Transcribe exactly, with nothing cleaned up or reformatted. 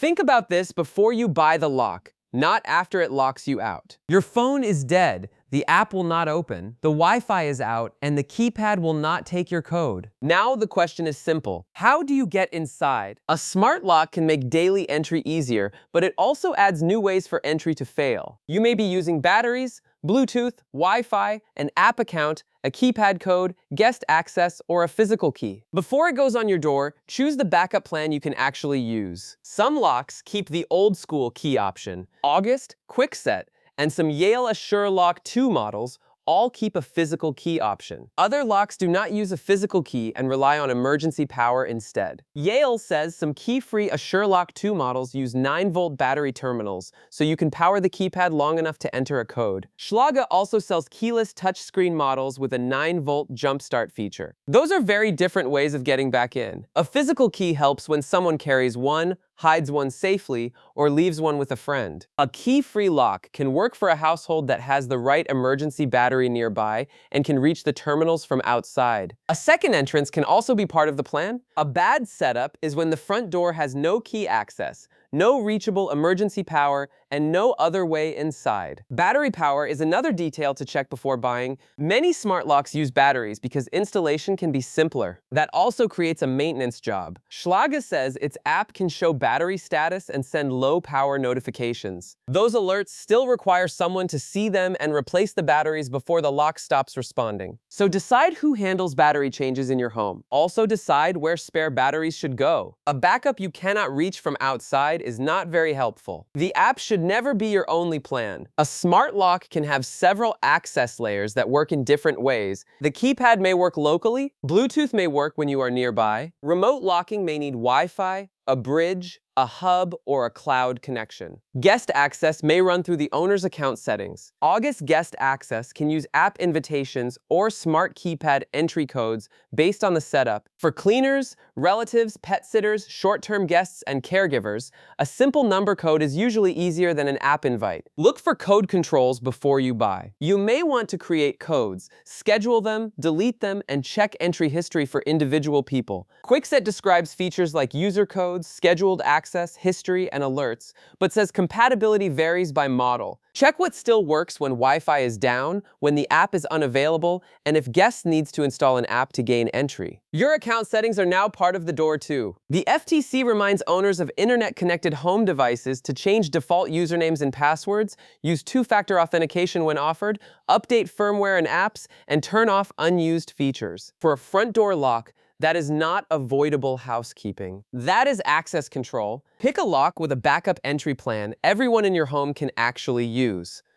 Think about this before you buy the lock, not after it locks you out. Your phone is dead, the app will not open, the Wi-Fi is out, and the keypad will not take your code. Now the question is simple. How do you get inside? A smart lock can make daily entry easier, but it also adds new ways for entry to fail. You may be using batteries, Bluetooth, Wi-Fi, an app account, a keypad code, guest access, or a physical key. Before it goes on your door, choose the backup plan you can actually use. Some locks keep the old school key option. August, Kwikset, and some Yale Assure Lock two models all keep a physical key option. Other locks do not use a physical key and rely on emergency power instead. Yale says some key-free Assure Lock two models use nine volt battery terminals, so you can power the keypad long enough to enter a code. Schlager also sells keyless touchscreen models with a nine volt jumpstart feature. Those are very different ways of getting back in. A physical key helps when someone carries one, hides one safely, or leaves one with a friend. A key-free lock can work for a household that has the right emergency battery nearby and can reach the terminals from outside. A second entrance can also be part of the plan. A bad setup is when the front door has no key access, no reachable emergency power, and no other way inside. Battery power is another detail to check before buying. Many smart locks use batteries because installation can be simpler. That also creates a maintenance job. Schlager says its app can show battery status and send low power notifications. Those alerts still require someone to see them and replace the batteries before the lock stops responding. So decide who handles battery changes in your home. Also decide where spare batteries should go. A backup you cannot reach from outside is not very helpful. The app should never be your only plan. A smart lock can have several access layers that work in different ways. The keypad may work locally, Bluetooth may work when you are nearby, remote locking may need Wi-Fi, a bridge, a hub, or a cloud connection. Guest access may run through the owner's account settings. August Guest Access can use app invitations or smart keypad entry codes based on the setup. For cleaners, relatives, pet sitters, short-term guests, and caregivers, a simple number code is usually easier than an app invite. Look for code controls before you buy. You may want to create codes, schedule them, delete them, and check entry history for individual people. Kwikset describes features like user codes, scheduled access, access, history, and alerts, but says compatibility varies by model. Check what still works when Wi-Fi is down, when the app is unavailable, and if guests needs to install an app to gain entry. Your account settings are now part of the door too. The F T C reminds owners of internet-connected home devices to change default usernames and passwords, use two-factor authentication when offered, update firmware and apps, and turn off unused features. For a front door lock, that is not avoidable housekeeping. That is access control. Pick a lock with a backup entry plan everyone in your home can actually use.